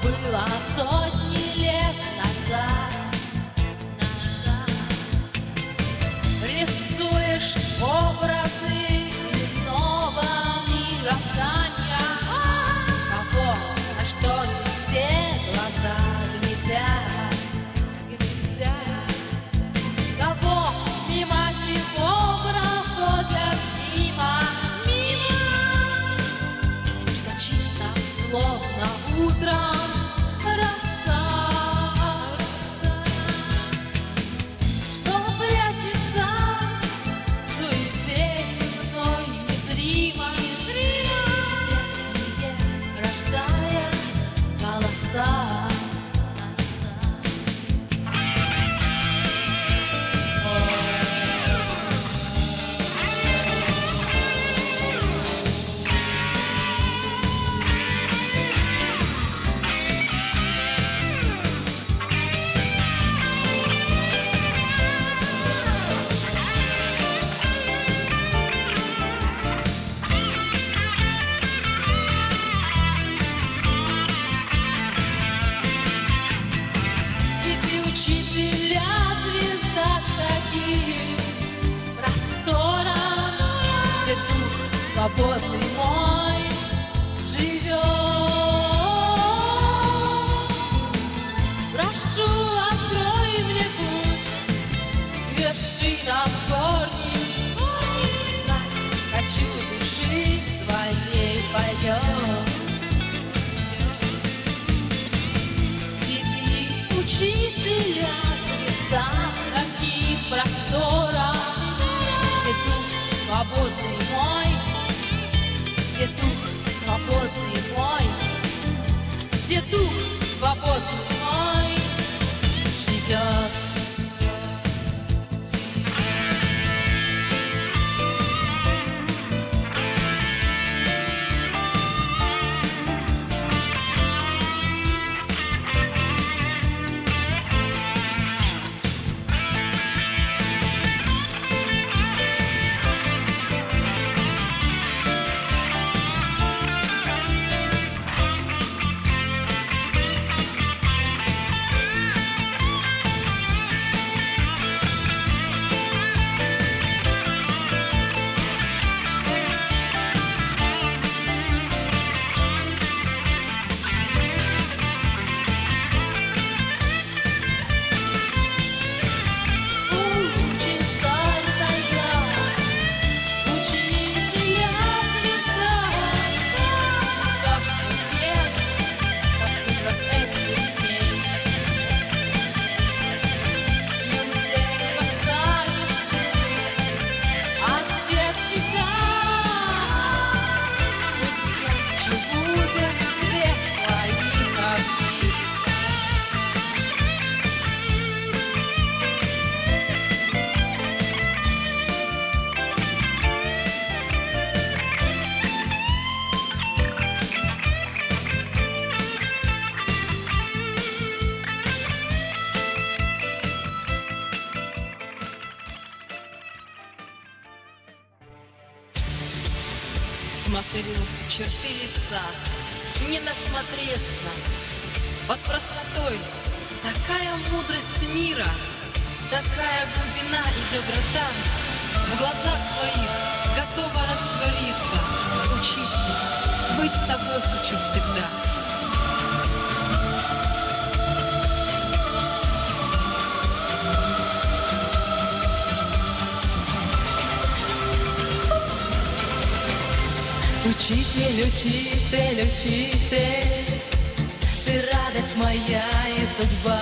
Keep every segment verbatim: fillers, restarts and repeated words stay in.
было сотни лет назад. Рисуешь образы иного мироздания, кого, на что не все глаза глядят, глядят, кого, мимо чего проходят мимо, мимо, что чисто словно утром роса, роса, что прячется в суете земной незримо, незримо, песни рождая голоса. Иди, учителя, звезда таких просторов, где дух свободный мой живет. Прошу, открой мне путь к вершинам горним, знать хочу души своей полет. Иди, учителя, звезда таких просторов, где дух свободный мой, где дух свободный мой, где дух свободный мой живет. Смотрю черты лица, не насмотреться. Под простотой такая мудрость мира, такая глубина и доброта. В глазах твоих готова раствориться. Учитель, быть с тобой хочу всегда. Учитель, учитель, учитель, ты радость моя и судьба.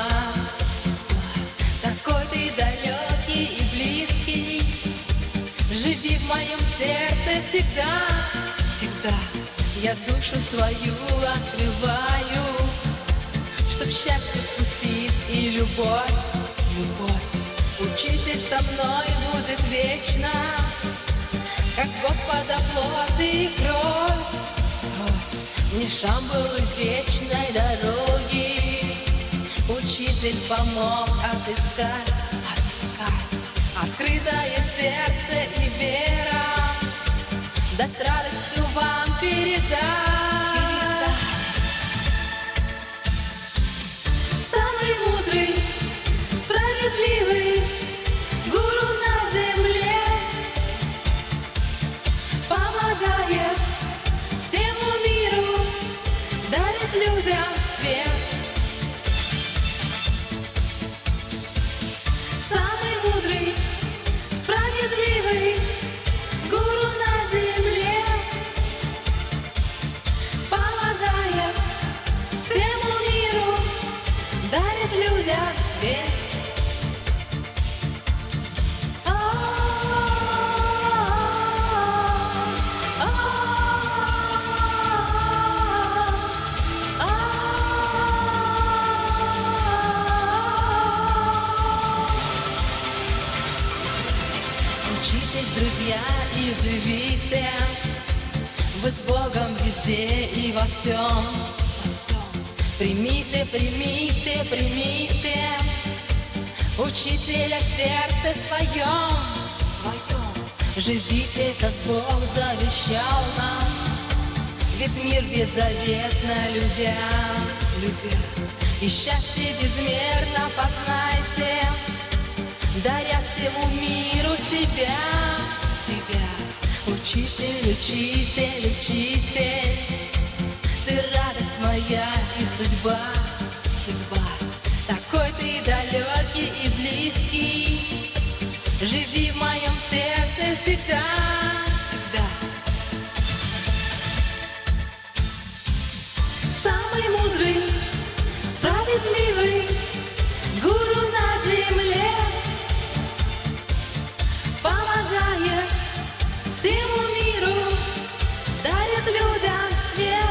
Такой ты далекий и близкий, живи в моем сердце всегда, всегда. Я душу свою открываю, чтоб счастье вкусить и любовь, любовь. Учитель со мной будет вечно, как Господа плоть и кровь, кровь. Мне шамбалы вечной дороги учитель помог отыскать, отыскать открытое сердце и вера, да радость всю вам передать. Учитесь, друзья, и живите вы с Богом везде и во всем. Примите, примите, примите Учителя в сердце своем. Живите, как Бог завещал нам, весь мир беззаветно любя, любя. И счастье безмерно познайте, даря всему миру себя, себя. Учитель, учитель, учитель, ты радость моя и судьба, судьба. Такой ты далекий и близкий, живи в моем сердце всегда, всегда. Самый мудрый, справедливый гуру на земле, помогает всему миру, дарит людям свет.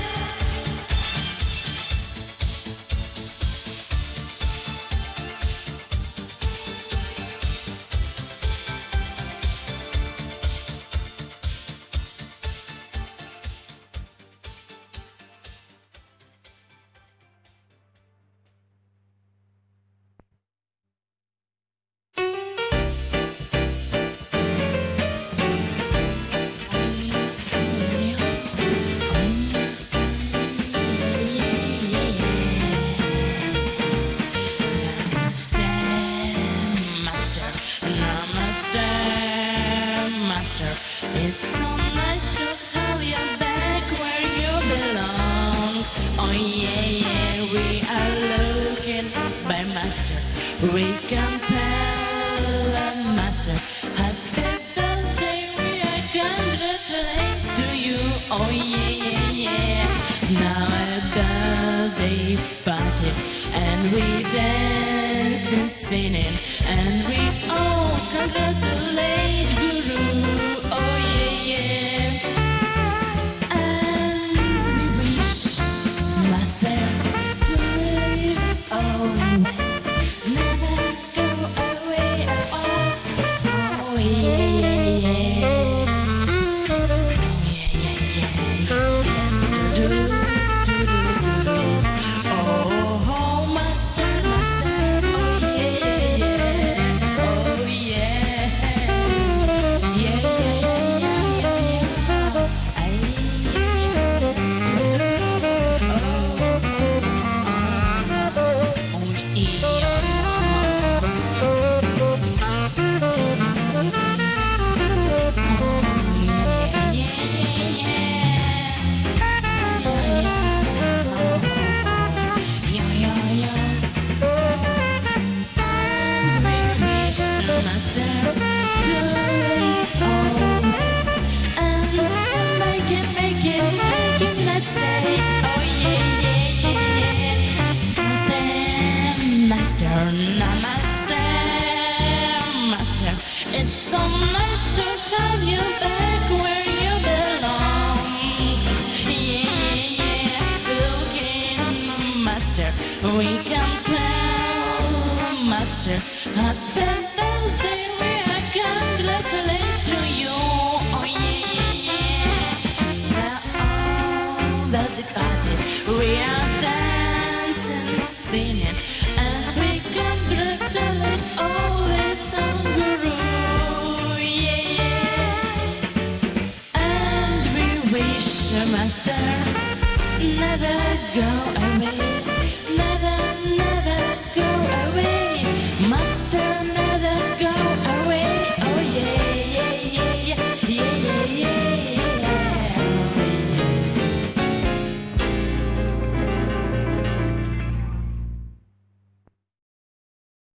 We can tell a master happy birthday, we are congratulate to you. Oh yeah, yeah, yeah. Now a birthday party, and we dance and singing, and we all congratulate Guru. Oh yeah, yeah. And we wish master to live always. It's so nice to have you back where you belong. Yeah, yeah, yeah. Looking, master, we can tell, master, happy birthday, we are congratulate to you. Oh yeah, yeah, yeah. Now all that the party, we are dancing, singing, and we congratulate always on Guru. Master, never go